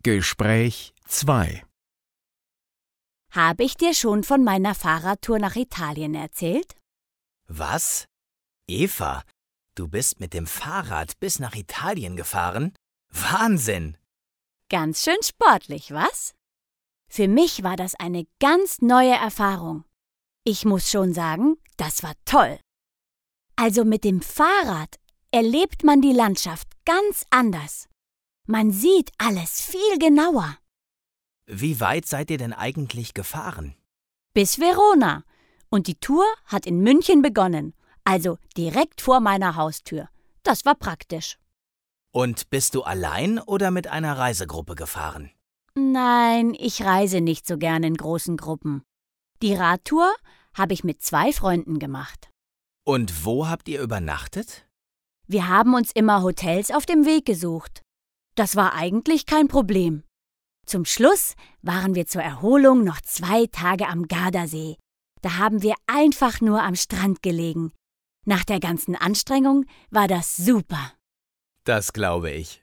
Gespräch 2. Habe ich dir schon von meiner Fahrradtour nach Italien erzählt? Was? Eva, du bist mit dem Fahrrad bis nach Italien gefahren? Wahnsinn! Ganz schön sportlich, was? Für mich war das eine ganz neue Erfahrung. Ich muss schon sagen, das war toll. Also mit dem Fahrrad erlebt man die Landschaft ganz anders. Man sieht alles viel genauer. Wie weit seid ihr denn eigentlich gefahren? Bis Verona. Und die Tour hat in München begonnen, also direkt vor meiner Haustür. Das war praktisch. Und bist du allein oder mit einer Reisegruppe gefahren? Nein, ich reise nicht so gern in großen Gruppen. Die Radtour habe ich mit 2 Freunden gemacht. Und wo habt ihr übernachtet? Wir haben uns immer Hotels auf dem Weg gesucht. Das war eigentlich kein Problem. Zum Schluss waren wir zur Erholung noch 2 Tage am Gardasee. Da haben wir einfach nur am Strand gelegen. Nach der ganzen Anstrengung war das super. Das glaube ich.